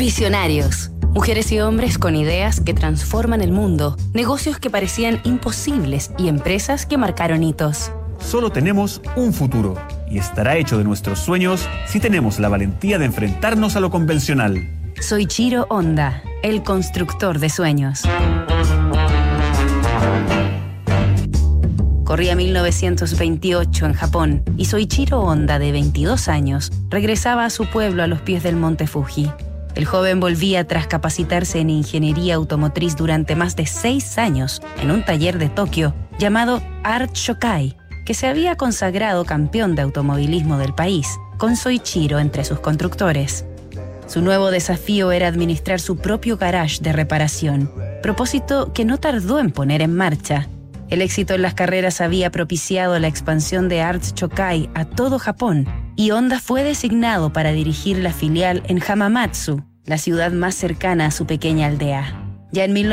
Visionarios. Mujeres y hombres con ideas que transforman el mundo, negocios que parecían imposibles y empresas que marcaron hitos. Solo tenemos un futuro y estará hecho de nuestros sueños si tenemos la valentía de enfrentarnos a lo convencional. Soichiro Honda, el constructor de sueños. Corría 1928 en Japón y Soichiro Honda, de 22 años, regresaba a su pueblo a los pies del monte Fuji. El joven volvía tras capacitarse en ingeniería automotriz durante más de 6 años en un taller de Tokio llamado Art Shokai, que se había consagrado campeón de automovilismo del país, con Soichiro entre sus constructores. Su nuevo desafío era administrar su propio garage de reparación, propósito que no tardó en poner en marcha. El éxito en las carreras había propiciado la expansión de Art Shokai a todo Japón, y Honda fue designado para dirigir la filial en Hamamatsu, la ciudad más cercana a su pequeña aldea. Ya en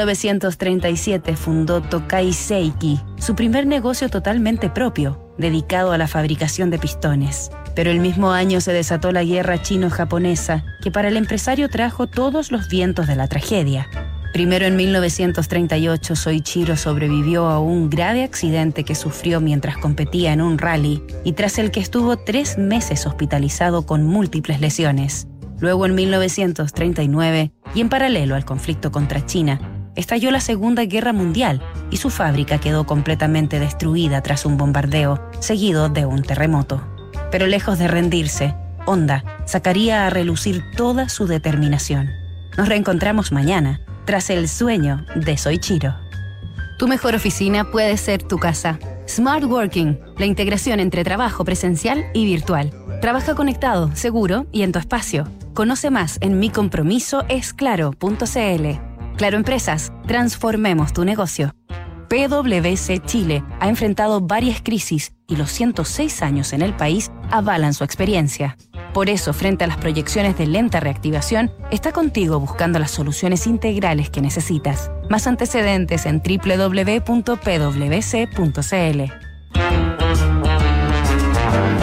1937 fundó Tokai Seiki, su primer negocio totalmente propio, dedicado a la fabricación de pistones. Pero el mismo año se desató la guerra chino-japonesa, que para el empresario trajo todos los vientos de la tragedia. Primero, en 1938, Soichiro sobrevivió a un grave accidente que sufrió mientras competía en un rally y tras el que estuvo 3 meses hospitalizado con múltiples lesiones. Luego, en 1939, y en paralelo al conflicto contra China, estalló la Segunda Guerra Mundial y su fábrica quedó completamente destruida tras un bombardeo, seguido de un terremoto. Pero lejos de rendirse, Honda sacaría a relucir toda su determinación. Nos reencontramos mañana, tras el sueño de Soichiro. Tu mejor oficina puede ser tu casa. Smart Working, la integración entre trabajo presencial y virtual. Trabaja conectado, seguro y en tu espacio. Conoce más en micompromisoesclaro.cl. Claro Empresas, transformemos tu negocio. PwC Chile ha enfrentado varias crisis y los 106 años en el país avalan su experiencia. Por eso, frente a las proyecciones de lenta reactivación, está contigo buscando las soluciones integrales que necesitas. Más antecedentes en www.pwc.cl.